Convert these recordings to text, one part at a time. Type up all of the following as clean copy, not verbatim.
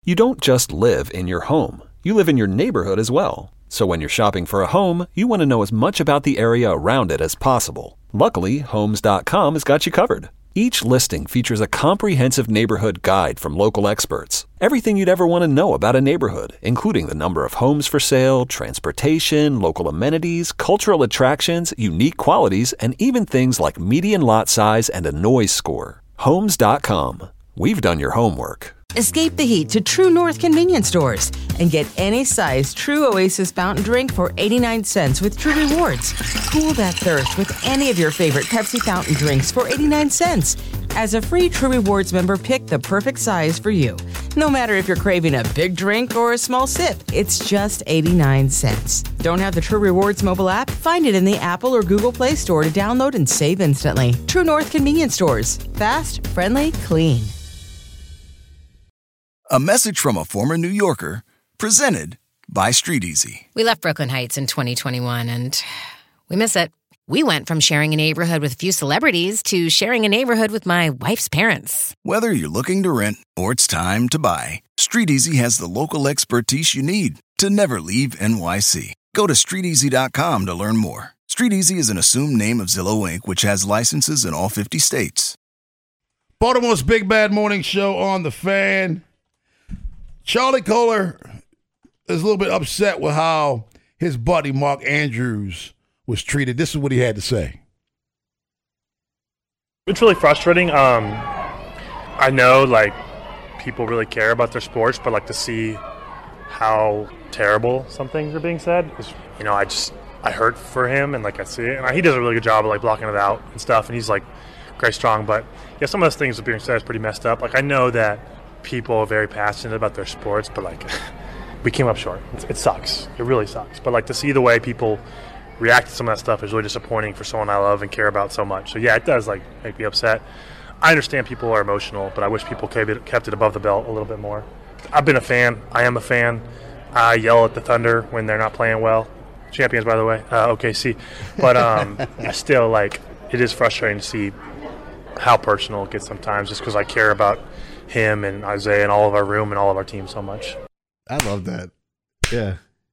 You don't just live in your home. You live in your neighborhood as well. So when you're shopping for a home, you want to know as much about the area around it as possible. Luckily, Homes.com has got you covered. Each listing features a comprehensive neighborhood guide from local experts. Everything you'd ever want to know about a neighborhood, including the number of homes for sale, transportation, local amenities, cultural attractions, unique qualities, and even things like median lot size and a noise score. Homes.com. We've done your homework. Escape the heat to True North convenience stores and get any size True Oasis fountain drink for 89 cents with True Rewards. Cool that thirst with any of your favorite Pepsi fountain drinks for 89 cents. As a free True Rewards member, pick the perfect size for you. No matter if you're craving a big drink or a small sip, it's just 89 cents. Don't have the True Rewards mobile app? Find it in the Apple or Google Play Store to download and save instantly. True North convenience stores. Fast, friendly, clean. A message from a former New Yorker, presented by StreetEasy. We left Brooklyn Heights in 2021, and we miss it. We went from sharing a neighborhood with a few celebrities to sharing a neighborhood with my wife's parents. Whether you're looking to rent or it's time to buy, StreetEasy has the local expertise you need to never leave NYC. Go to StreetEasy.com to learn more. StreetEasy is an assumed name of Zillow Inc., which has licenses in all 50 states. Baltimore's Big Bad Morning Show on The Fan. Charlie Kohler is a little bit upset with how his buddy Mark Andrews was treated. This is what he had to say. It's really frustrating. I know, like, people really care about their sports, but, like, to see how terrible some things are being said is, you know, I hurt for him, and, like, I see it. And he does a really good job of, like, blocking it out and stuff, and he's, like, very strong. But, yeah, some of those things that are being said is pretty messed up. Like, I know that people are very passionate about their sports, but, like, we came up short. It sucks. It really sucks. But, like, to see the way people react to some of that stuff is really disappointing for someone I love and care about so much. So, yeah, it does, like, make me upset. I understand people are emotional, but I wish people kept it above the belt a little bit more. I've been a fan. I am a fan. I yell at the Thunder when they're not playing well. Champions, by the way. OKC. But I still, like, it is frustrating to see how personal it gets sometimes just because I care about him and Isaiah and all of our room and all of our team so much. I love that. Yeah.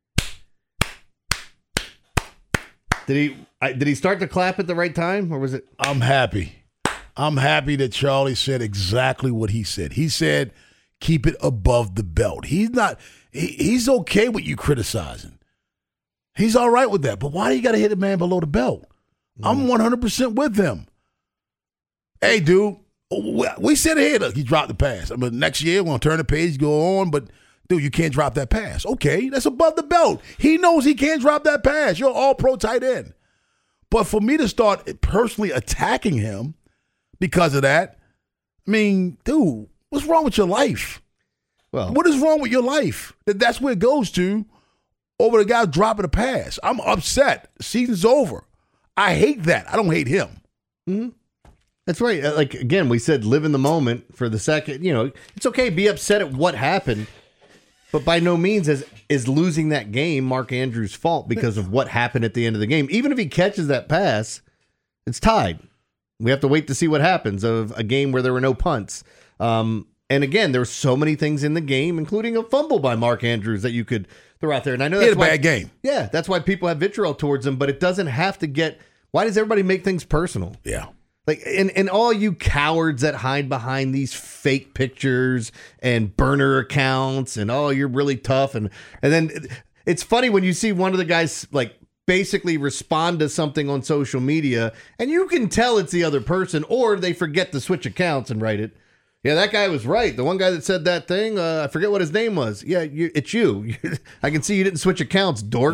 Did he start to clap at the right time, or was it? I'm happy that Charlie said exactly what he said. He said, keep it above the belt. He's okay with you criticizing. He's all right with that. But why do you got to hit a man below the belt? I'm 100% with him. Hey, dude, we said ahead. Look, he dropped the pass. I mean, next year, we're going to turn the page, go on, but, dude, you can't drop that pass. Okay, that's above the belt. He knows he can't drop that pass. You're all pro tight end. But for me to start personally attacking him because of that, I mean, dude, what's wrong with your life? Well, what is wrong with your life? That's where it goes to over the guy dropping a pass. I'm upset. Season's over. I hate that. I don't hate him. Mm-hmm. That's right. Like, again, we said live in the moment for the second. You know, it's okay to be upset at what happened, but by no means is losing that game Mark Andrews' fault because of what happened at the end of the game. Even if he catches that pass, it's tied. We have to wait to see what happens of a game where there were no punts. And again, there were so many things in the game, including a fumble by Mark Andrews that you could throw out there. And I know that's a bad game. Yeah, that's why people have vitriol towards him, but it doesn't have to get. Why does everybody make things personal? Yeah. Like, and all you cowards that hide behind these fake pictures and burner accounts and, oh, you're really tough. And then it's funny when you see one of the guys, like, basically respond to something on social media and you can tell it's the other person, or they forget to switch accounts and write it. Yeah, that guy was right. The one guy that said that thing, I forget what his name was. Yeah, it's you. I can see you didn't switch accounts, dork.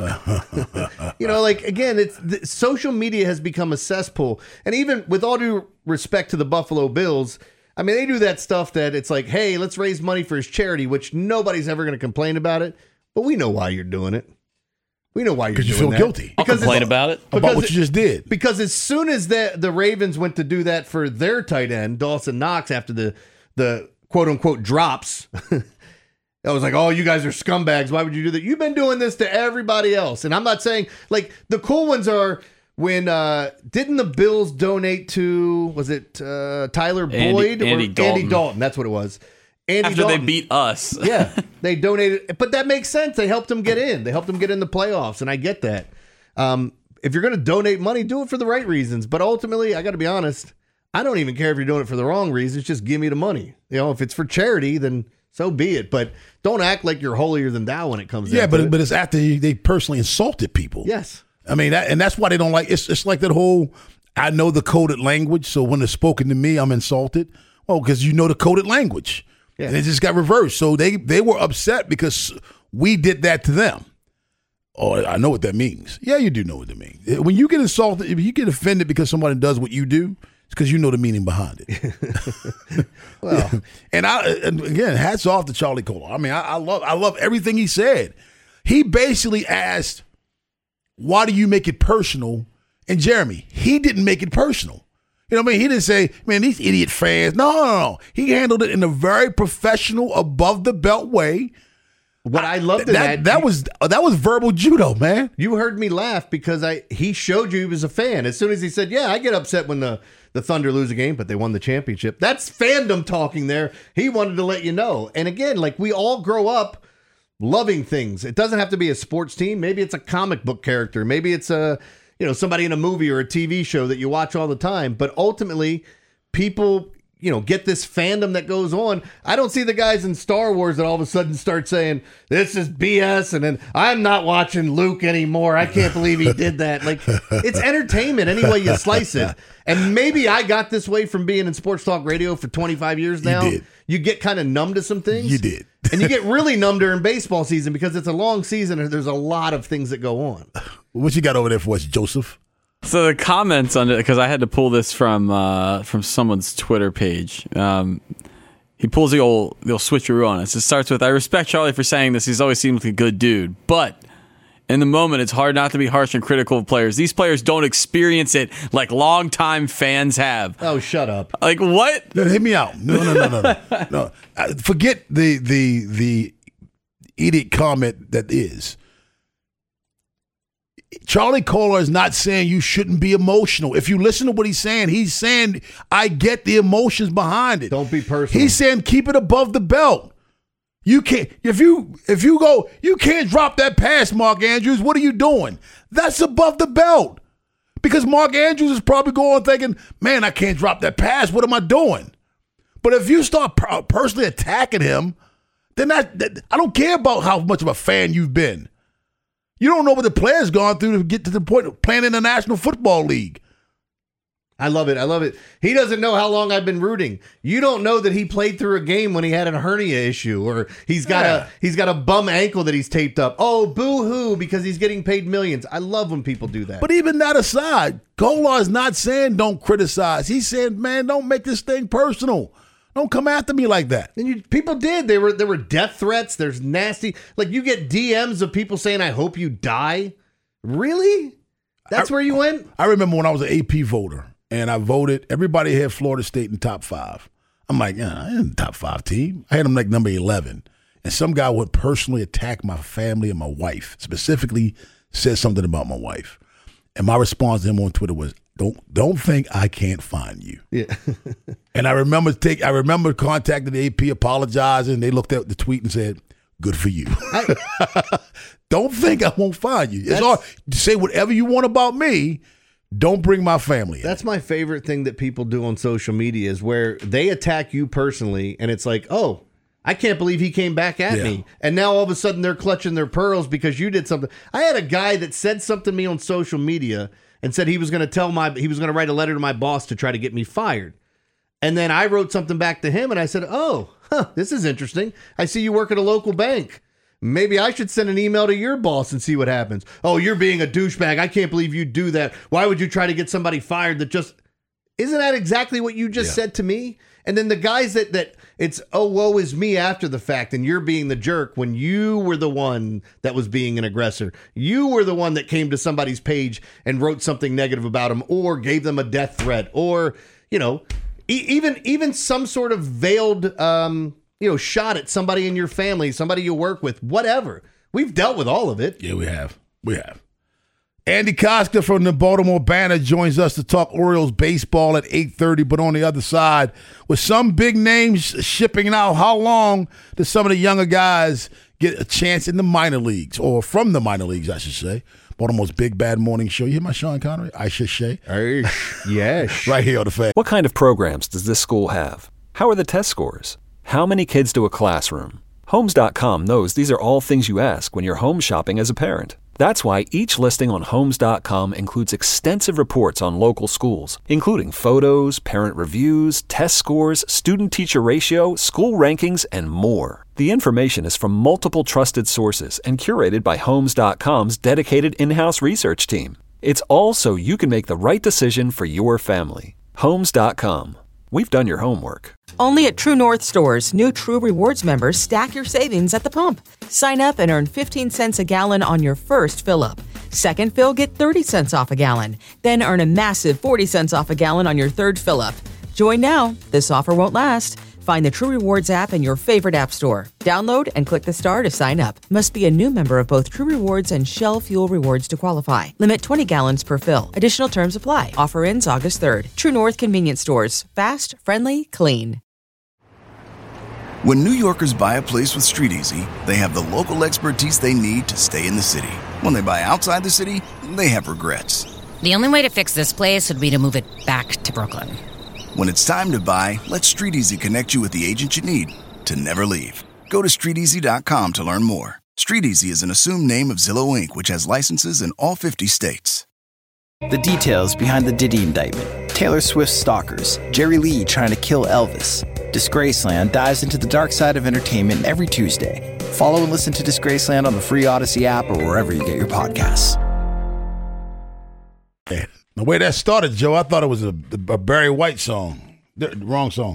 You know, like, again, social media has become a cesspool. And even with all due respect to the Buffalo Bills, I mean, they do that stuff that it's like, hey, let's raise money for his charity, which nobody's ever going to complain about it. But we know why you're doing it. We know why you're doing that. Because you feel guilty. I'll complain about it. About what you just did. Because as soon as the Ravens went to do that for their tight end, Dawson Knox, after the quote-unquote drops, I was like, oh, you guys are scumbags. Why would you do that? You've been doing this to everybody else. And I'm not saying, like, the cool ones are when, didn't the Bills donate to, was it Tyler Boyd? Andy Dalton. Andy Dalton, that's what it was. Andy After Dalton. they beat us. Yeah, they donated. But that makes sense. They helped him get in. They helped him get in the playoffs, and I get that. If you're going to donate money, do it for the right reasons. But ultimately, I got to be honest, I don't even care if you're doing it for the wrong reasons. Just give me the money. If it's for charity, then so be it. But don't act like you're holier than thou when it comes down to it. but it's after they personally insulted people. Yes. I mean, and that's why they don't like it's like that whole, I know the coded language, so when it's spoken to me, I'm insulted. Well, because you know the coded language. Yeah. And it just got reversed. So they were upset because we did that to them. Oh, I know what that means. Yeah, you do know what that means. When you get insulted, if you get offended because somebody does what you do, it's because you know the meaning behind it. Well, and again, hats off to Charlie Kolar. I mean, I love everything he said. He basically asked, why do you make it personal? And Jeremy, he didn't make it personal. You know what I mean? He didn't say, man, these idiot fans. No. He handled it in a very professional, above the belt way. what I loved in That was verbal judo, man. You heard me laugh because he showed you he was a fan. As soon as he said, yeah, I get upset when the Thunder lose a game, but they won the championship. That's fandom talking there. He wanted to let you know. And again, like we all grow up loving things. It doesn't have to be a sports team. Maybe it's a comic book character. Maybe it's somebody in a movie or a TV show that you watch all the time. But ultimately, people get this fandom that goes on. I don't see the guys in Star Wars that all of a sudden start saying, this is BS, and then I'm not watching Luke anymore. I can't believe he did that. Like, it's entertainment any way you slice it. And maybe I got this way from being in sports talk radio for 25 years now. You did. You get kind of numb to some things. You did. And you get really numb during baseball season because it's a long season and there's a lot of things that go on. What you got over there for us, Joseph? So the comments on it, because I had to pull this from someone's Twitter page. He pulls the old switcheroo on us. It starts with, I respect Charlie for saying this. He's always seemed like a good dude. But in the moment, it's hard not to be harsh and critical of players. These players don't experience it like longtime fans have. Oh, shut up. Like, what? No, hit me out. No. Forget the idiot comment that is. Charlie Kolar is not saying you shouldn't be emotional. If you listen to what he's saying I get the emotions behind it. Don't be personal. He's saying keep it above the belt. You can't if you go, you can't drop that pass, Mark Andrews. What are you doing? That's above the belt. Because Mark Andrews is probably going thinking, man, I can't drop that pass. What am I doing? But if you start personally attacking him, then I don't care about how much of a fan you've been. You don't know what the player's gone through to get to the point of playing in the National Football League. I love it. He doesn't know how long I've been rooting. You don't know that he played through a game when he had a hernia issue or he's got a bum ankle that he's taped up. Oh, boo-hoo, because he's getting paid millions. I love when people do that. But even that aside, Kolar is not saying don't criticize. He's saying, man, don't make this thing personal. Don't come after me like that. And people did. There were death threats. There's nasty. Like you get DMs of people saying, I hope you die. Really? That's where you went? I remember when I was an AP voter and I voted, everybody had Florida State in top 5. I'm like, I ain't in the top 5 team. I had them like number 11. And some guy would personally attack my family and my wife, specifically said something about my wife. And my response to him on Twitter was, Don't think I can't find you. Yeah. And I remember contacting the AP, apologizing. They looked at the tweet and said, "Good for you." Don't think I won't find you. It's all say whatever you want about me. Don't bring my family in. That's my favorite thing that people do on social media is where they attack you personally, and it's like, oh, I can't believe he came back at me. And now all of a sudden they're clutching their pearls because you did something. I had a guy that said something to me on social media and said he was going to write a letter to my boss to try to get me fired. And then I wrote something back to him and I said, this is interesting. I see you work at a local bank. Maybe I should send an email to your boss and see what happens. Oh, you're being a douchebag. I can't believe you do that. Why would you try to get somebody fired that just... Isn't that exactly what you just said to me? And then the guys that it's, oh, woe is me after the fact, and you're being the jerk when you were the one that was being an aggressor. You were the one that came to somebody's page and wrote something negative about them or gave them a death threat or, even some sort of veiled, shot at somebody in your family, somebody you work with, whatever. We've dealt with all of it. Yeah, we have. Andy Koska from the Baltimore Banner joins us to talk Orioles baseball at 8:30. But on the other side, with some big names shipping out, how long do some of the younger guys get a chance in the minor leagues, or from the minor leagues, I should say? Baltimore's Big Bad Morning Show. You hear my Sean Connery? I should say. Yes. Right here on the Fan. What kind of programs does this school have? How are the test scores? How many kids do a classroom? Homes.com knows these are all things you ask when you're home shopping as a parent. That's why each listing on Homes.com includes extensive reports on local schools, including photos, parent reviews, test scores, student-teacher ratio, school rankings, and more. The information is from multiple trusted sources and curated by Homes.com's dedicated in-house research team. It's all so you can make the right decision for your family. Homes.com. We've done your homework. Only at True North stores, new True Rewards members stack your savings at the pump. Sign up and earn 15 cents a gallon on your first fill-up. Second fill, get 30 cents off a gallon. Then earn a massive 40 cents off a gallon on your third fill-up. Join now. This offer won't last. Find the True Rewards app in your favorite app store. Download and click the star to sign up. Must be a new member of both True Rewards and Shell Fuel Rewards to qualify. Limit 20 gallons per fill. Additional terms apply. Offer ends August 3rd. True North Convenience Stores. Fast, friendly, clean. When New Yorkers buy a place with StreetEasy, they have the local expertise they need to stay in the city. When they buy outside the city, they have regrets. The only way to fix this place would be to move it back to Brooklyn. When it's time to buy, let StreetEasy connect you with the agent you need to never leave. Go to StreetEasy.com to learn more. StreetEasy is an assumed name of Zillow Inc., which has licenses in all 50 states. The details behind the Diddy indictment, Taylor Swift's stalkers, Jerry Lee trying to kill Elvis. Disgraceland dives into the dark side of entertainment every Tuesday. Follow and listen to Disgraceland on the free Odyssey app or wherever you get your podcasts. The way that started, Joe, I thought it was a Barry White song. Wrong song.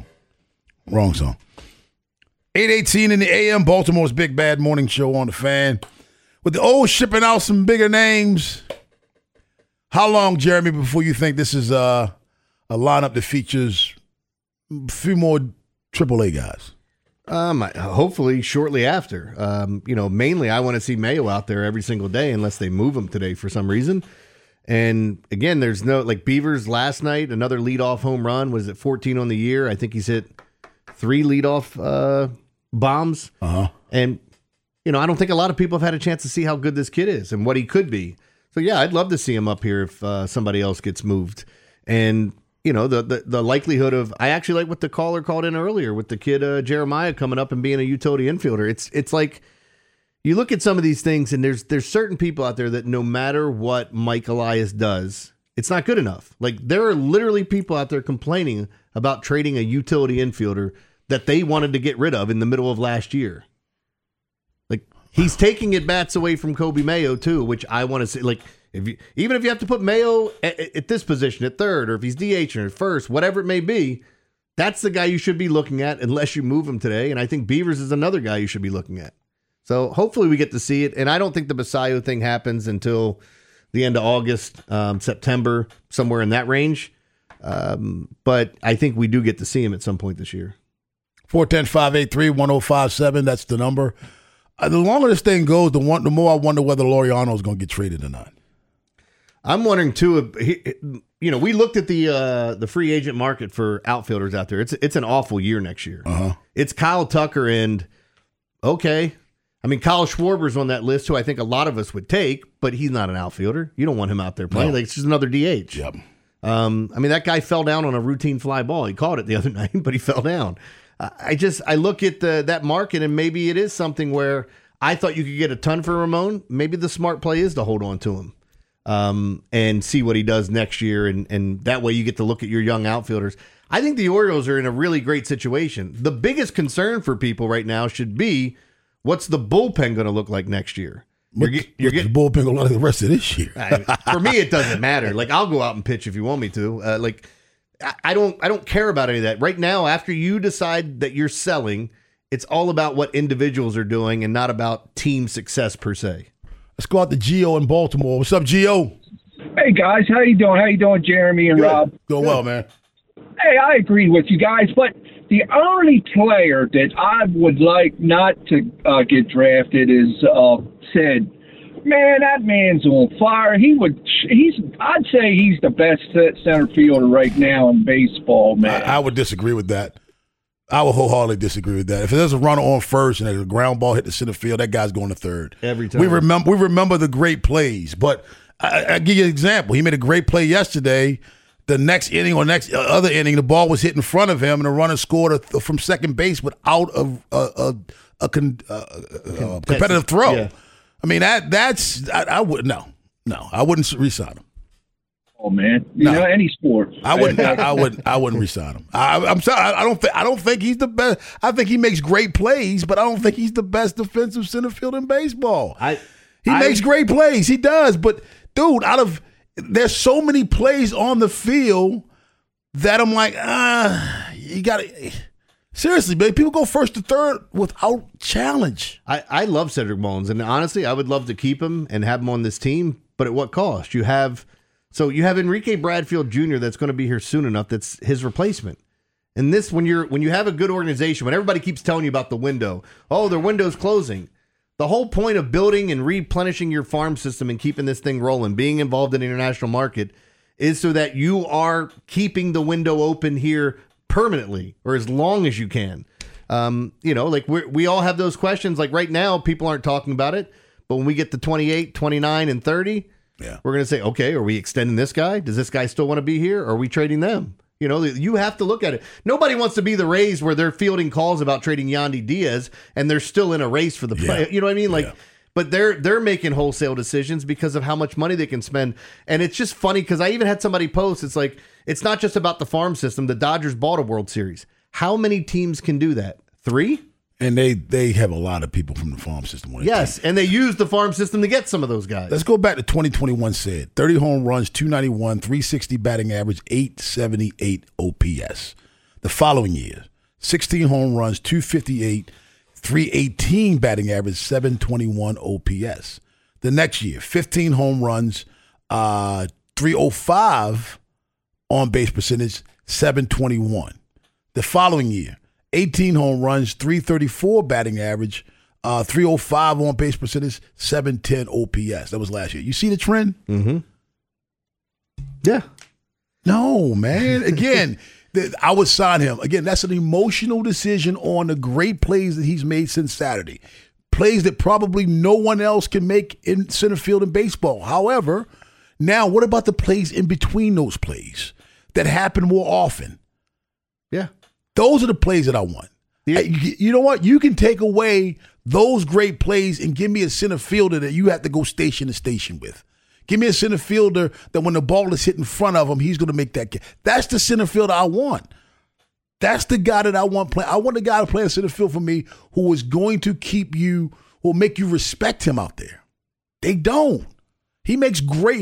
8:18 in the AM, Baltimore's Big Bad Morning Show on the Fan. With the old shipping out some bigger names, how long, Jeremy, before you think this is a lineup that features a few more AAA guys? Hopefully shortly after. Mainly I want to see Mayo out there every single day unless they move him today for some reason. And again, there's no, like Beavers last night, another leadoff home run, was at 14 on the year. I think he's hit 3 leadoff bombs. Uh-huh. And, I don't think a lot of people have had a chance to see how good this kid is and what he could be. So, yeah, I'd love to see him up here if somebody else gets moved. And, the likelihood of, I actually like what the caller called in earlier with the kid Jeremiah coming up and being a utility infielder. It's like, you look at some of these things, and there's certain people out there that no matter what Mike Elias does, it's not good enough. Like, there are literally people out there complaining about trading a utility infielder that they wanted to get rid of in the middle of last year. Like, he's taking at bats away from Kobe Mayo too, which I want to see. Like, even if you have to put Mayo at this position at third, or if he's DH or at first, whatever it may be, that's the guy you should be looking at unless you move him today. And I think Beavers is another guy you should be looking at. So hopefully we get to see it. And I don't think the Basayo thing happens until the end of August, September, somewhere in that range. But I think we do get to see him at some point this year. 410-583-1057. That's the number. The longer this thing goes, the more I wonder whether Laureano is going to get traded or not. I'm wondering too. We looked at the free agent market for outfielders out there. It's an awful year next year. Uh-huh. It's Kyle Tucker and okay. I mean, Kyle Schwarber's on that list, who I think a lot of us would take, but he's not an outfielder. You don't want him out there playing. No. Like, it's just another DH. Yep. That guy fell down on a routine fly ball. He caught it the other night, but he fell down. I look at that market, and maybe it is something where I thought you could get a ton for Ramon. Maybe the smart play is to hold on to him and see what he does next year, and that way you get to look at your young outfielders. I think the Orioles are in a really great situation. The biggest concern for people right now should be, what's the bullpen going to look like next year? You're getting the bullpen going to look like the rest of this year. For me, it doesn't matter. Like, I'll go out and pitch if you want me to. I don't care about any of that right now. After you decide that you're selling, it's all about what individuals are doing and not about team success per se. Let's go out to Gio in Baltimore. What's up, Gio? Hey guys, how you doing? How you doing, Jeremy and Good. Rob? Doing well, man. Hey, I agree with you guys, but the only player that I would like not to get drafted is Sid. Man, that man's on fire. I'd say he's the best center fielder right now in baseball, man. I would disagree with that. I would wholeheartedly disagree with that. If there's a runner on first and a ground ball hit the center field, that guy's going to third. Every time. We remember the great plays, but I give you an example. He made a great play yesterday. The next inning or other inning, the ball was hit in front of him, and the runner scored from second base without a competitive throw. Yeah. I mean, I wouldn't re-sign him. Oh man, any sport. I wouldn't re-sign him. I'm sorry. I don't think he's the best. I think he makes great plays, but I don't think he's the best defensive center field in baseball. He makes great plays. He does, but dude, there's so many plays on the field that I'm like, you got to. Seriously, man, people go first to third without challenge. I love Cedric Mullins, and honestly, I would love to keep him and have him on this team, but at what cost? You have Enrique Bradfield Jr. that's going to be here soon enough. That's his replacement. And this, when you have a good organization, when everybody keeps telling you about the window, their window's closing. The whole point of building and replenishing your farm system and keeping this thing rolling, being involved in the international market, is so that you are keeping the window open here permanently or as long as you can. We all have those questions. Like right now, people aren't talking about it. But when we get to 28, 29, and 30, we're going to say, okay, are we extending this guy? Does this guy still want to be here? Or are we trading them? You have to look at it. Nobody wants to be the Rays where they're fielding calls about trading Yandy Diaz and they're still in a race for the play. You know what I mean? But they're making wholesale decisions because of how much money they can spend. And it's just funny because I even had somebody post, it's like, it's not just about the farm system. The Dodgers bought a World Series. How many teams can do that? 3? And they have a lot of people from the farm system. Yes, and they use the farm system to get some of those guys. Let's go back to 2021 said. 30 home runs, 291, 360 batting average, 878 OPS. The following year, 16 home runs, 258, 318 batting average, 721 OPS. The next year, 15 home runs, 305 on-base percentage, 721. The following year, 18 home runs, 334 batting average, 305 on base percentage, 710 OPS. That was last year. You see the trend? Mm-hmm. Yeah. No, man. Again, I would sign him. Again, that's an emotional decision on the great plays that he's made since Saturday. Plays that probably no one else can make in center field in baseball. However, now what about the plays in between those plays that happen more often? Yeah. Those are the plays that I want. Yeah. You know what? You can take away those great plays and give me a center fielder that you have to go station to station with. Give me a center fielder that when the ball is hit in front of him, he's going to make that. That's the center fielder I want. That's the guy that I want playing. I want the guy to play a center field for me who is going to keep you, who will make you respect him out there. They don't. He makes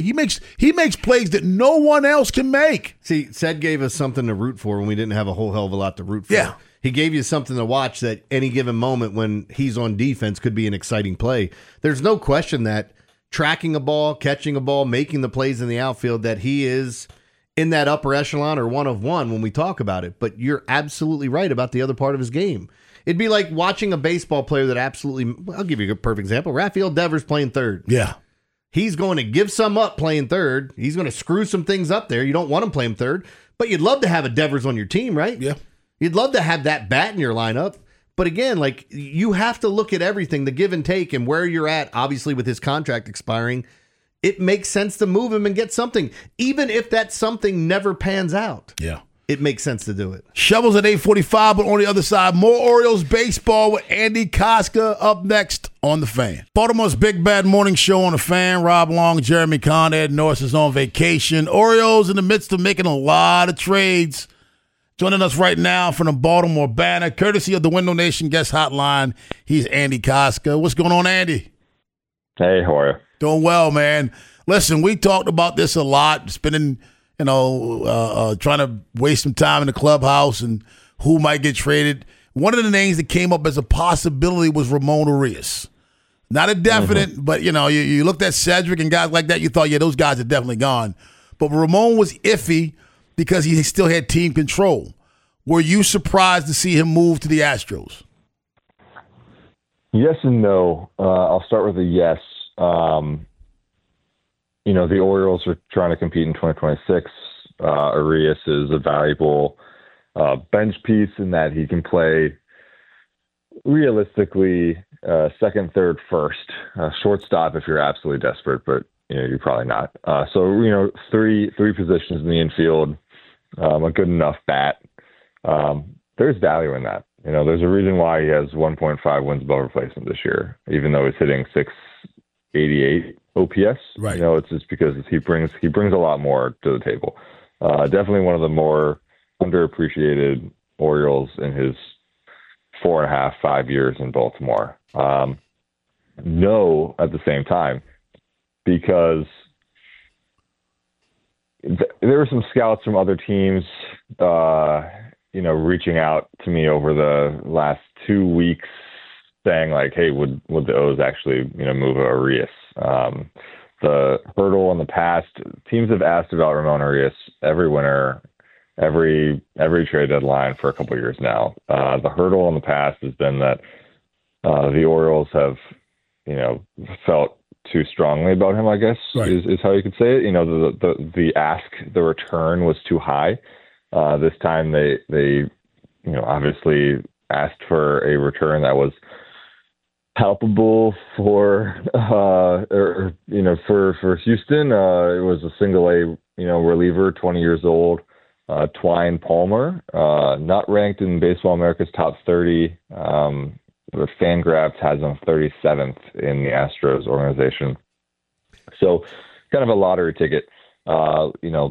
plays that no one else can make. See, Ced gave us something to root for when we didn't have a whole hell of a lot to root for. Yeah. He gave you something to watch that any given moment when he's on defense could be an exciting play. There's no question that tracking a ball, catching a ball, making the plays in the outfield, that he is in that upper echelon or one of one when we talk about it. But you're absolutely right about the other part of his game. It'd be like watching a baseball player that I'll give you a perfect example. Rafael Devers playing third. Yeah. He's going to give some up playing third. He's going to screw some things up there. You don't want him playing third, but you'd love to have a Devers on your team, right? Yeah. You'd love to have that bat in your lineup. But again, like, you have to look at everything, the give and take, and where you're at. Obviously, with his contract expiring, it makes sense to move him and get something, even if that something never pans out. Yeah. It makes sense to do it. Shovels at 8:45, but on the other side, more Orioles baseball with Andy Koska up next on The Fan. Baltimore's Big Bad Morning Show on The Fan. Rob Long, Jeremy Conn, Ed Norris is on vacation. Orioles in the midst of making a lot of trades. Joining us right now from the Baltimore Banner, courtesy of the Window Nation guest hotline, he's Andy Koska. What's going on, Andy? Hey, how are you? Doing well, man. Listen, we talked about this a lot, spending trying to waste some time in the clubhouse and who might get traded. One of the names that came up as a possibility was Ramon Urias. Not a definite, but, you looked at Cedric and guys like that, you thought, yeah, those guys are definitely gone. But Ramon was iffy because he still had team control. Were you surprised to see him move to the Astros? Yes and no. I'll start with a yes. The Orioles are trying to compete in 2026. Urias is a valuable bench piece in that he can play realistically second, third, first, shortstop if you're absolutely desperate, but you're probably not. So three positions in the infield, a good enough bat. There's value in that. There's a reason why he has 1.5 wins above replacement this year, even though he's hitting 688 OPS. Right. It's just because he brings a lot more to the table. Definitely one of the more underappreciated Orioles in his 4.5, 5 years in Baltimore. No, at the same time, because there were some scouts from other teams, reaching out to me over the last 2 weeks saying like, hey, would the O's actually, move Urias? The hurdle in the past, teams have asked about Ramon Urias every winter, every trade deadline for a couple of years now. The hurdle in the past has been that the Orioles have, felt too strongly about him, I guess, right. is how you could say it. The ask, the return was too high. This time they obviously asked for a return that was palpable for Houston. It was a single A, reliever, 20 years old, Twine Palmer, not ranked in Baseball America's top 30. The Fangraphs has him 37th in the Astros organization. So kind of a lottery ticket. We'll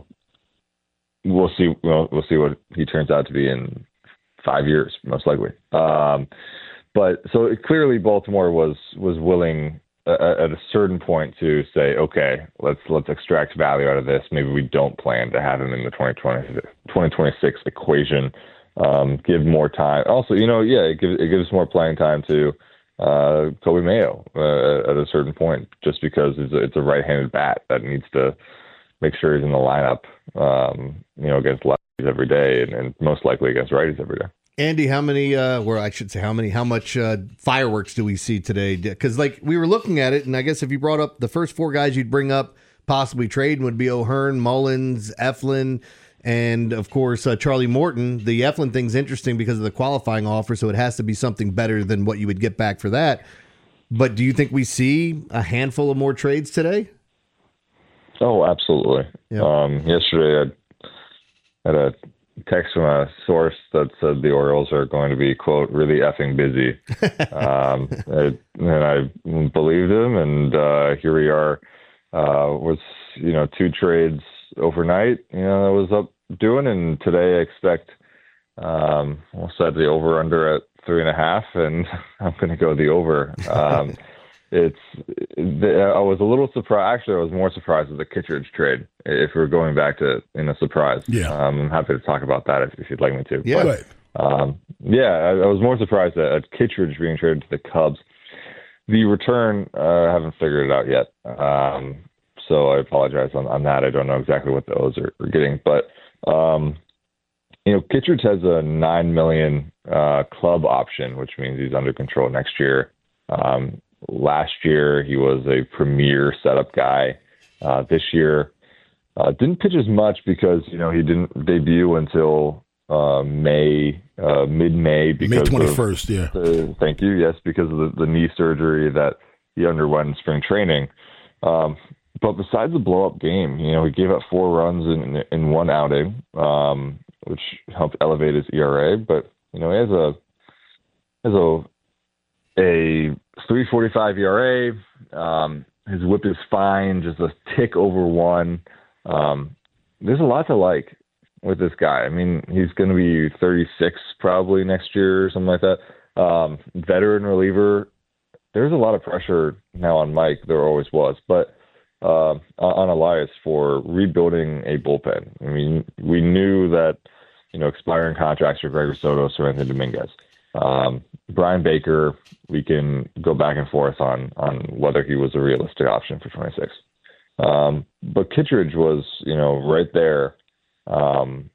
see. We'll see what he turns out to be in 5 years, most likely. But so clearly Baltimore was willing at a certain point to say, okay, let's extract value out of this. Maybe we don't plan to have him in the 2026 equation. Give more time. Also, it gives more playing time to Kobe Mayo at a certain point, just because it's a right-handed bat that needs to make sure he's in the lineup, against lefties every day and most likely against righties every day. Andy, how much fireworks do we see today? Because we were looking at it, and I guess if you brought up the first four guys you'd bring up possibly trading would be O'Hearn, Mullins, Eflin, and of course Charlie Morton. The Eflin thing's interesting because of the qualifying offer, so it has to be something better than what you would get back for that. But do you think we see a handful of more trades today? Oh, absolutely. Yeah. Yesterday I had a text from a source that said the Orioles are going to be, quote, really effing busy. And I believed him, and here we are with, 2 trades overnight, that was up doing, and today I expect we'll set the over-under at 3.5, and I'm going to go the over. I was a little surprised. Actually, I was more surprised with the Kittredge trade. If we're going back to a surprise, I'm happy to talk about that if you'd like me to. Yeah, but, I was more surprised at Kittredge being traded to the Cubs. The return, I haven't figured it out yet, so I apologize on that. I don't know exactly what the O's are getting, but Kittredge has a $9 million club option, which means he's under control next year. Last year, he was a premier setup guy. This year, didn't pitch as much because, he didn't debut until mid-May. Because May 21st, thank you, yes, because of the knee surgery that he underwent in spring training. But besides the blow-up game, he gave up 4 runs in one outing, which helped elevate his ERA. But, he has a 3.45 ERA. His whip is fine, just a tick over 1. There's a lot to like with this guy. I mean, he's going to be 36 probably next year or something like that. Veteran reliever. There's a lot of pressure now on Mike. There always was, but on Elias for rebuilding a bullpen. I mean, we knew that expiring contracts for Gregor Soto, Seranthony Dominguez. Brian Baker, we can go back and forth on whether he was a realistic option for 26. But Kittredge was, right there, an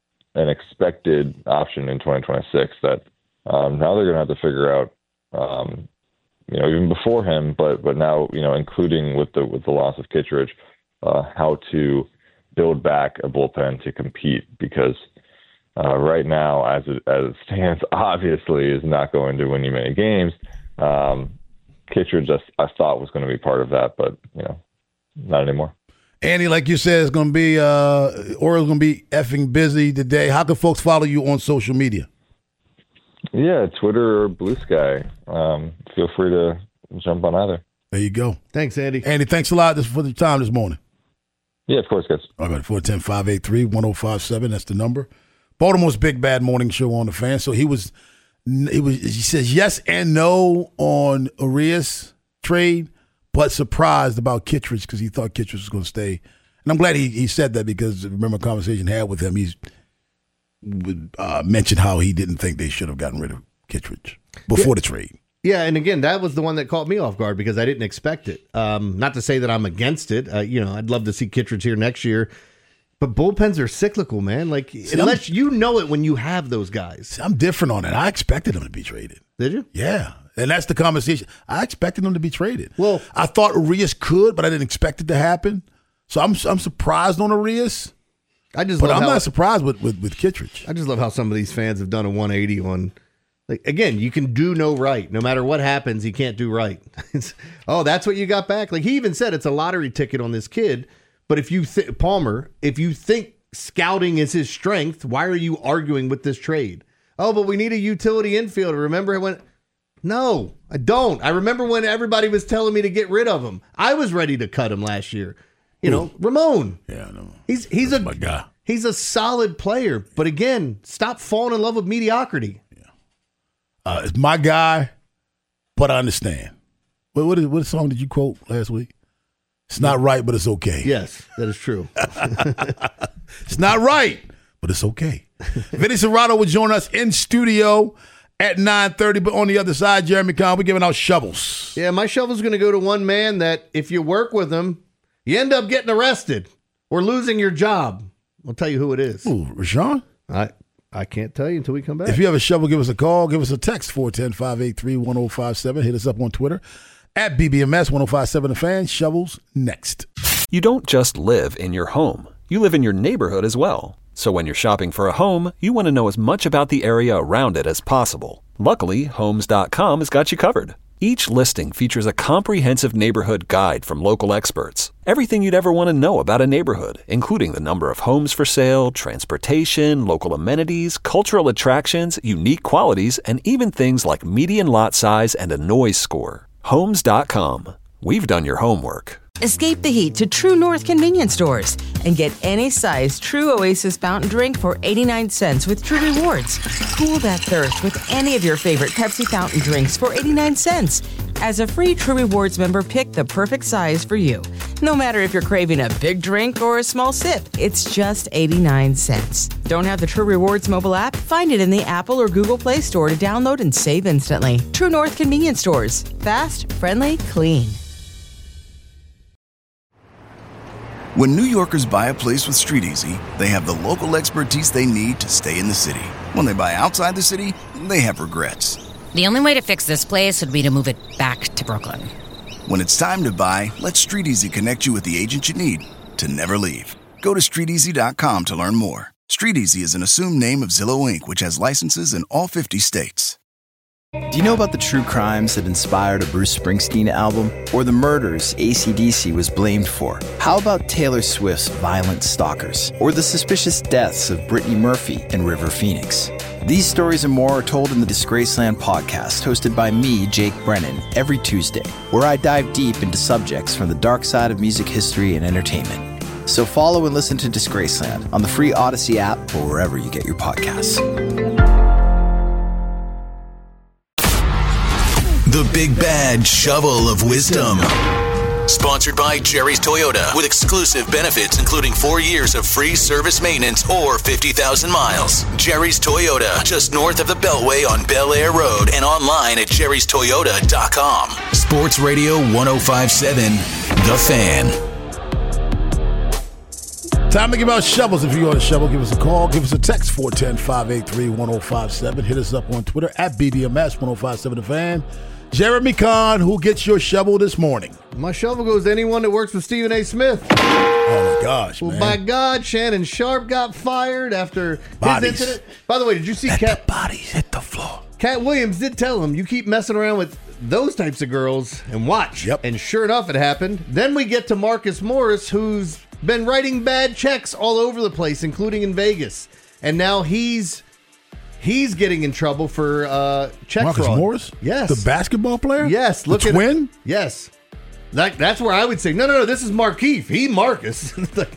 expected option in 2026 that now they're going to have to figure out, even before him, but now, including with the loss of Kittredge, how to build back a bullpen to compete, because right now, as it stands, obviously is not going to win you many games. Kittredge, I thought was going to be part of that, but not anymore. Andy, like you said, it's going to be Orioles going to be effing busy today. How can folks follow you on social media? Yeah, Twitter or Blue Sky. Feel free to jump on either. There you go. Thanks, Andy. Andy, thanks a lot for the time this morning. Yeah, of course, guys. All right, 410-583-1057. That's the number. Baltimore's Big Bad Morning Show on the Fan. So he says yes and no on Arias trade, but surprised about Kittredge because he thought Kittredge was going to stay. And I'm glad he said that, because remember a conversation I had with him. He's mentioned how he didn't think they should have gotten rid of Kittredge before the trade. Yeah, and again, that was the one that caught me off guard because I didn't expect it. Not to say that I'm against it. I'd love to see Kittredge here next year. But bullpens are cyclical, man. Unless you know it when you have those guys. I'm different on it. I expected him to be traded. Did you? Yeah. And that's the conversation. I expected him to be traded. Well, I thought Arias could, but I didn't expect it to happen. So I'm surprised on Arias. I'm not surprised with Kittredge. I just love how some of these fans have done a 180 on. Again, you can do no right. No matter what happens, he can't do right. That's what you got back. He even said it's a lottery ticket on this kid. But if you Palmer, if you think scouting is his strength, why are you arguing with this trade? Oh, but we need a utility infielder. Remember when? No, I don't. I remember when everybody was telling me to get rid of him. I was ready to cut him last year. Ramon. Yeah, I know. He's my guy. He's a solid player. But again, stop falling in love with mediocrity. It's my guy, but I understand. What song did you quote last week? It's not right, but it's okay. Yes, that is true. It's not right, but it's okay. Vinny Serrato will join us in studio at 9:30, but on the other side, Jeremy Kahn, we're giving out shovels. Yeah, my shovel's going to go to one man that if you work with him, you end up getting arrested or losing your job. I'll tell you who it is. Ooh, Rashawn? I can't tell you until we come back. If you have a shovel, give us a call. Give us a text, 410-583-1057. Hit us up on Twitter at BBMS 1057 The Fan. Shovels next. You don't just live in your home. You live in your neighborhood as well. So when you're shopping for a home, you want to know as much about the area around it as possible. Luckily, Homes.com has got you covered. Each listing features a comprehensive neighborhood guide from local experts. Everything you'd ever want to know about a neighborhood, including the number of homes for sale, transportation, local amenities, cultural attractions, unique qualities, and even things like median lot size and a noise score. Homes.com. We've done your homework. Escape the heat to True North convenience stores and get any size True Oasis fountain drink for 89 cents with True Rewards. Cool that thirst with any of your favorite Pepsi fountain drinks for 89 cents. As a free True Rewards member, pick the perfect size for you. No matter if you're craving a big drink or a small sip, it's just 89 cents. Don't have the True Rewards mobile app? Find it in the Apple or Google Play Store to download and save instantly. True North convenience stores. Fast, friendly, clean. When New Yorkers buy a place with StreetEasy, they have the local expertise they need to stay in the city. When they buy outside the city, they have regrets. The only way to fix this place would be to move it back to Brooklyn. When it's time to buy, let StreetEasy connect you with the agent you need to never leave. Go to StreetEasy.com to learn more. StreetEasy is an assumed name of Zillow Inc., which has licenses in all 50 states. Do you know about the true crimes that inspired a Bruce Springsteen album? Or the murders AC/DC was blamed for? How about Taylor Swift's Violent Stalkers? Or the suspicious deaths of Brittany Murphy and River Phoenix? These stories and more are told in the Disgraceland podcast, hosted by me, Jake Brennan, every Tuesday, where I dive deep into subjects from the dark side of music history and entertainment. So follow and listen to Disgraceland on the free Odyssey app or wherever you get your podcasts. The Big Bad Shovel of Wisdom. Sponsored by Jerry's Toyota, with exclusive benefits including 4 years of free service maintenance or 50,000 miles. Jerry's Toyota, just north of the Beltway on Bel Air Road and online at jerrystoyota.com. Sports Radio 1057, The Fan. Time to give out shovels. If you want a shovel, give us a call. Give us a text, 410-583-1057. Hit us up on Twitter at BBMS 1057 The Fan. Jeremy Kahn, who gets your shovel this morning? My shovel goes to anyone that works with Stephen A. Smith. Oh, my gosh, Well, man. by God, Shannon Sharp got fired after Bodies. his incident. By the way, did you see Let the bodies hit the floor. Cat Williams did tell him, you keep messing around with those types of girls and watch. Yep. And sure enough, it happened. Then we get to Marcus Morris, who's been writing bad checks all over the place, including in Vegas. And now he's getting in trouble for check Marcus fraud. Morris? Yes. The basketball player? Yes. The twin? Yes. That's where I would say, no, this is Markeith. He Marcus.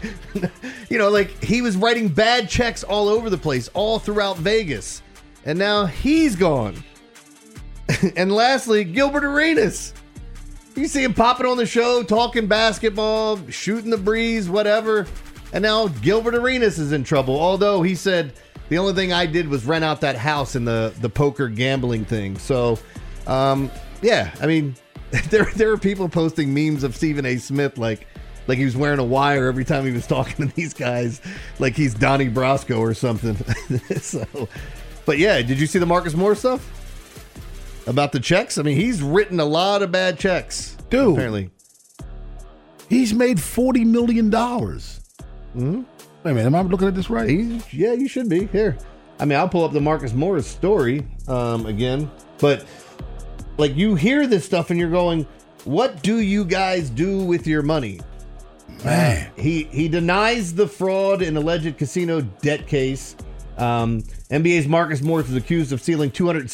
He was writing bad checks all over the place, all throughout Vegas. And now he's gone. And lastly, Gilbert Arenas. You see him popping on the show, talking basketball, shooting the breeze, whatever. And now Gilbert Arenas is in trouble. Although he said, the only thing I did was rent out that house in the poker gambling thing. So, there are people posting memes of Stephen A. Smith like he was wearing a wire every time he was talking to these guys, like he's Donnie Brasco or something. But yeah, did you see the Marcus Morris stuff about the checks? I mean, he's written a lot of bad checks, dude. Apparently, he's made $40 million. Mm-hmm. Wait a minute, am I looking at this right? Yeah, you should be. Here, I mean, I'll pull up the Marcus Morris story again, but like you hear this stuff and you're going, what do you guys do with your money? Man, he denies the fraud and alleged casino debt case. NBA's Marcus Morris was accused of stealing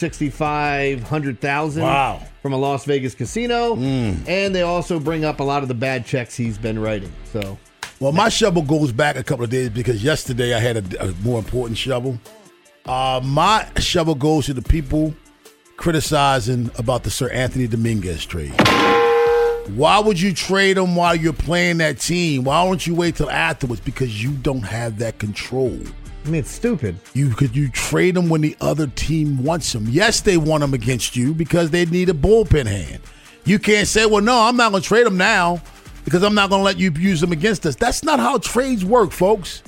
$265,000 from a Las Vegas casino, and they also bring up a lot of the bad checks he's been writing. So, well, my shovel goes back a couple of days because yesterday I had a more important shovel. My shovel goes to the people criticizing about the Sir Anthony Dominguez trade. Why would you trade him while you're playing that team? Why don't you wait till afterwards? Because you don't have that control. I mean, it's stupid. You trade him when the other team wants him. Yes, they want him against you because they need a bullpen hand. You can't say, well, no, I'm not going to trade him now because I'm not going to let you use him against us. That's not how trades work, folks.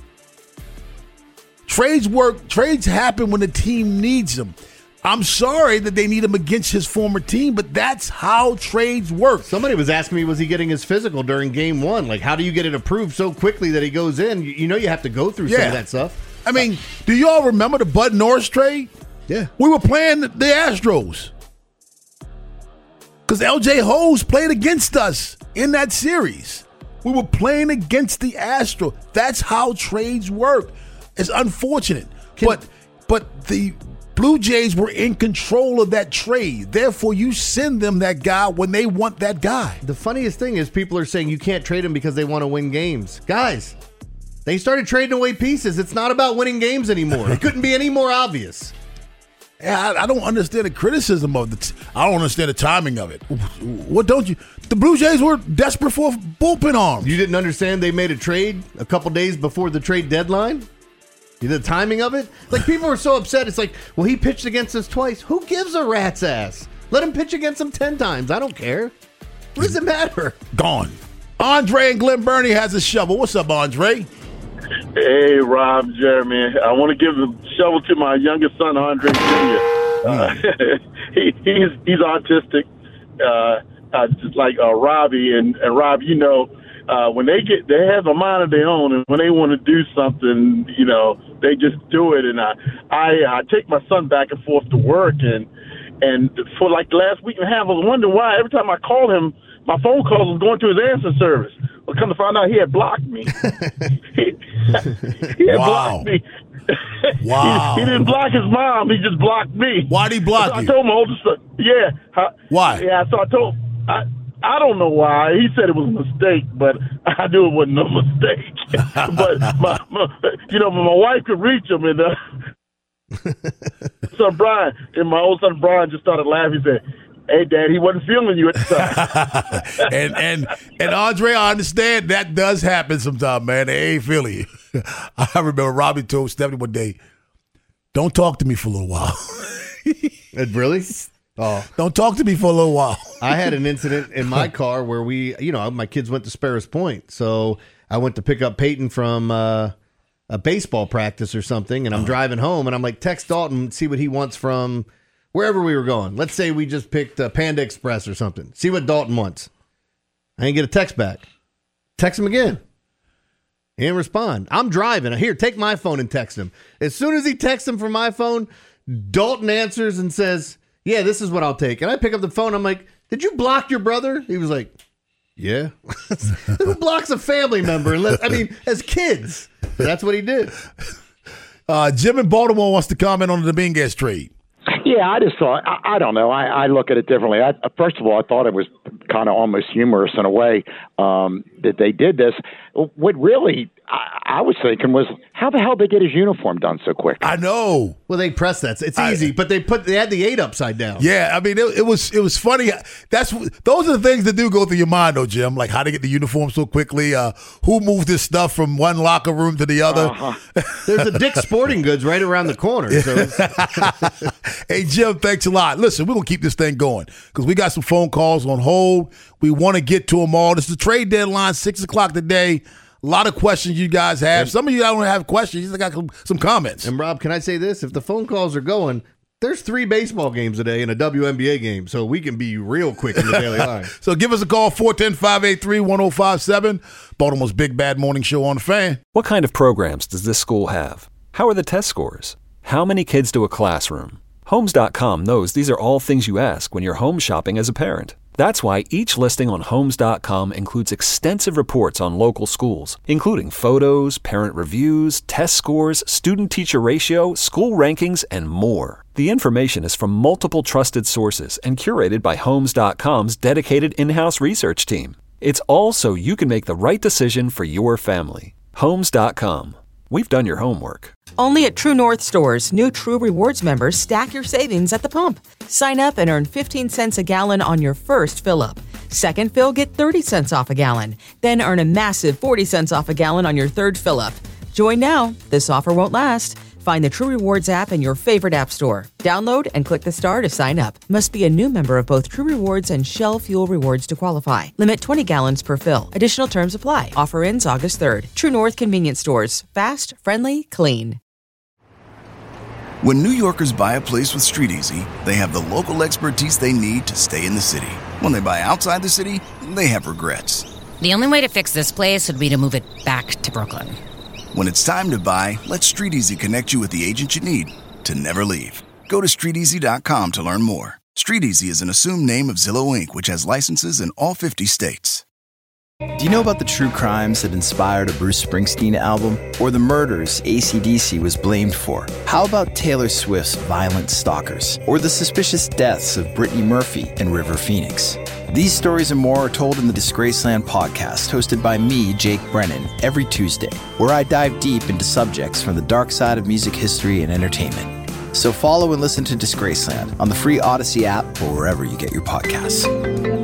Trades happen when the team needs them. I'm sorry that they need him against his former team, but that's how trades work. Somebody was asking me, was he getting his physical during game one? Like, how do you get it approved so quickly that he goes in? You know you have to go through some of that stuff. I mean, do you all remember the Bud Norris trade? Yeah. We were playing the Astros. Because LJ Hose played against us in that series. We were playing against the Astros. That's how trades work. It's unfortunate. But the Blue Jays were in control of that trade. Therefore, you send them that guy when they want that guy. The funniest thing is people are saying you can't trade him because they want to win games. Guys, they started trading away pieces. It's not about winning games anymore. It couldn't be any more obvious. Yeah, I don't understand the criticism of it. I don't understand the timing of it. What don't you? The Blue Jays were desperate for bullpen arms. You didn't understand they made a trade a couple days before the trade deadline? The timing of it? Like, people were so upset. It's like, well, he pitched against us twice. Who gives a rat's ass? Let him pitch against him 10 times. I don't care. What does it matter? Gone. Andre and Glen Burnie has a shovel. What's up, Andre? Hey, Rob, Jeremy. I want to give the shovel to my youngest son, Andre Jr. He's autistic, just like Robbie. And Rob, you know, when they have a mind of their own, and when they want to do something, you know, they just do it. And I take my son back and forth to work, and for like the last week and a half, I was wondering why every time I called him, my phone calls was going to his answer service. Well, come to find out, he had blocked me. He had blocked me. Wow. He didn't block his mom. He just blocked me. Why'd he block you? I told my oldest son. Yeah. Why? Yeah. So I told. I don't know why. He said it was a mistake, but I knew it wasn't no mistake. But my wife could reach him, and son Brian and my old son Brian just started laughing. He said, "Hey, Dad, he wasn't feeling you at the time." and Andre, I understand that does happen sometimes, man. They ain't feeling you. I remember Robbie told Stephanie one day, "Don't talk to me for a little while." Really? Oh, don't talk to me for a little while. I had an incident in my car where my kids went to Sparrows Point. So I went to pick up Peyton from a baseball practice or something, and I'm driving home, and I'm like, text Dalton, see what he wants from wherever we were going. Let's say we just picked Panda Express or something. See what Dalton wants. I didn't get a text back. Text him again. He didn't respond. I'm driving. Here, take my phone and text him. As soon as he texts him from my phone, Dalton answers and says, yeah, this is what I'll take. And I pick up the phone. I'm like, did you block your brother? He was like, yeah. Who blocks a family member? As kids. That's what he did. Jim in Baltimore wants to comment on the Dominguez trade. Yeah, I just thought, I don't know. I look at it differently. First of all, I thought it was kind of almost humorous in a way that they did this. What really I was thinking was, how the hell did they get his uniform done so quick? I know. Well, they press that. It's easy, but they had the 8 upside down. Yeah, I mean, it was funny. Those are the things that do go through your mind, though, Jim. Like how to get the uniform so quickly. Who moved this stuff from one locker room to the other? There's a Dick's Sporting Goods right around the corner. So hey, Jim, thanks a lot. Listen, we're going to keep this thing going because we got some phone calls on hold. We want to get to them all. This is the trade deadline, 6 o'clock today. A lot of questions you guys have. Some of you don't have questions. You just got some comments. And, Rob, can I say this? If the phone calls are going, there's 3 baseball games a day and a WNBA game, so we can be real quick in the daily line. So give us a call, 410-583-1057. Baltimore's Big Bad Morning Show on the Fan. What kind of programs does this school have? How are the test scores? How many kids do a classroom? Homes.com knows these are all things you ask when you're home shopping as a parent. That's why each listing on Homes.com includes extensive reports on local schools, including photos, parent reviews, test scores, student-teacher ratio, school rankings, and more. The information is from multiple trusted sources and curated by Homes.com's dedicated in-house research team. It's all so you can make the right decision for your family. Homes.com. We've done your homework. Only at True North stores, new True Rewards members stack your savings at the pump. Sign up and earn 15 cents a gallon on your first fill-up. Second fill, get 30 cents off a gallon. Then earn a massive 40 cents off a gallon on your third fill-up. Join now. This offer won't last. Find the True Rewards app in your favorite app store. Download and click the star to sign up. Must be a new member of both True Rewards and Shell Fuel Rewards to qualify. Limit 20 gallons per fill. Additional terms apply. Offer ends August 3rd. True North Convenience Stores. Fast, friendly, clean. When New Yorkers buy a place with StreetEasy, they have the local expertise they need to stay in the city. When they buy outside the city, they have regrets. The only way to fix this place would be to move it back to Brooklyn. When it's time to buy, let StreetEasy connect you with the agent you need to never leave. Go to StreetEasy.com to learn more. StreetEasy is an assumed name of Zillow Inc., which has licenses in all 50 states. Do you know about the true crimes that inspired a Bruce Springsteen album? Or the murders AC/DC was blamed for? How about Taylor Swift's Violent Stalkers? Or the suspicious deaths of Brittany Murphy and River Phoenix? These stories and more are told in the Disgraceland podcast, hosted by me, Jake Brennan, every Tuesday, where I dive deep into subjects from the dark side of music history and entertainment. So follow and listen to Disgraceland on the free Odyssey app or wherever you get your podcasts.